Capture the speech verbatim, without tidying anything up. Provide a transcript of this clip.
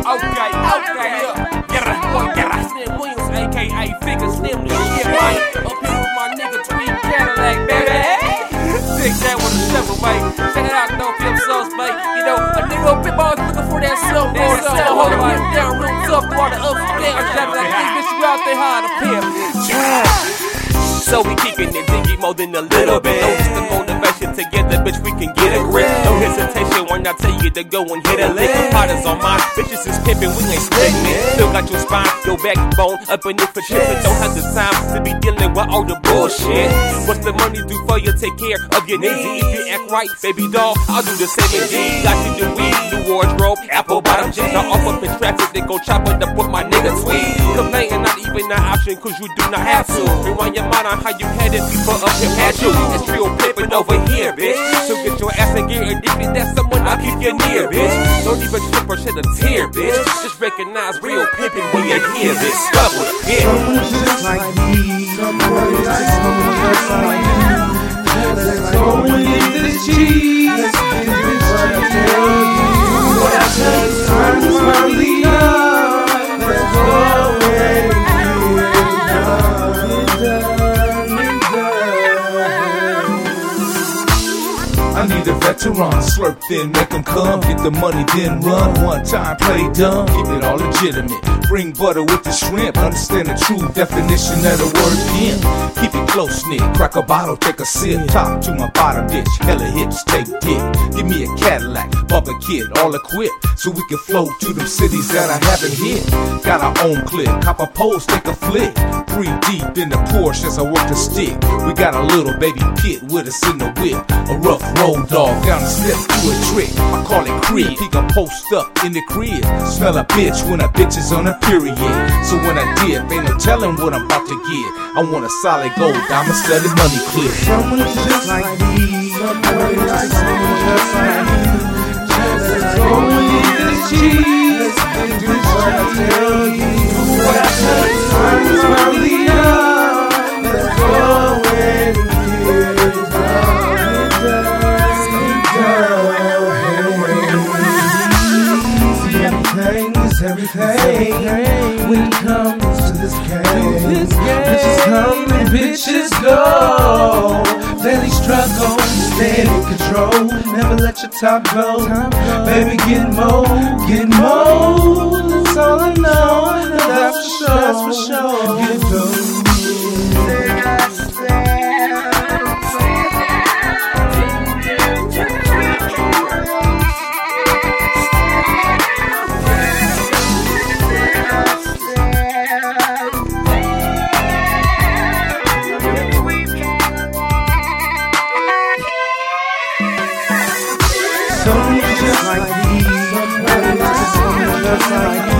Okay, okay, yeah. Get a boy, get a Slim Williams, aka Figure Slim, the shit, man. Up here with my nigga Tweet Cadillac, baby. Take that with a shovel, mate. Check it out, no flip sauce, mate. You know, a nigga up in ball looking for that silver, that silver, hold it right down, real tough through all the ups and downs. Shout out to bitch, you out there hard to pimp. So we keepin' it diggy more than a little bit. No, just the motivation together, bitch, we can get a grip. No hesitation when I tell you to go and hit a lick. Potters on mine, bitches is pimpin', we ain't splitting it. Still got your spine, your backbone up in it for trippin'. Don't have the time to be dealing with all the bullshit. What's the money do for you? Take care of your needs. If you act right, baby doll, I'll do the same indeed. Got you the weed, new wardrobe, apple bottom jeans. Now off up in traffic, they go chop it up with my nigga Tweet. Complaining not even an option, cause you do not have to. Rewind your mind on how you had it before up here had you. It's real pimpin' over here, bitch. So get your ass in gear, and if you that's someone, I'll keep you near, bitch. Don't even trip or shed a tear, bitch. Just recognize real pimpin' when you hear this stuff with it. Someone just like me, someone just like you. Let's go and get this cheese. Let's get this cheese. What I tell you, time is my leader. Let's go and get it done, get done. I need a veteran, slurp then make them come. Get the money then run, one time play dumb. Keep it all legitimate, bring butter with the shrimp. Understand the true definition of the word pimp. Keep it close knit, crack a bottle, take a sip. Top to my bottom bitch, hella hips, take dick. Give me a Cadillac, bumper kit, all equipped. So we can flow to them cities that I haven't hit. Got our own clip, cop a post, take a flick. Three deep in the Porsche as I work the stick. We got a little baby Pit with us in the whip. A rough road dog down the step to a trick. I call it crib. He can post up in the crib. Smell a bitch when a bitch is on a period. So when I dip, ain't no telling what I'm about to get. I want a solid gold diamond studded money clip. Someone just like me. Someone just like you. Let's go and get this cheese. Let's get this what I tell you. What I tell you, time is my leader. Let's go and get it done, get done. Everything is everything when it comes to this game. Bitches come and bitches go. Daily struggle, stay in control. Never let your top go. Baby, get more, get more. That's all I know. That's for sure. That's for sure. Get those. Someone just like me, someone just like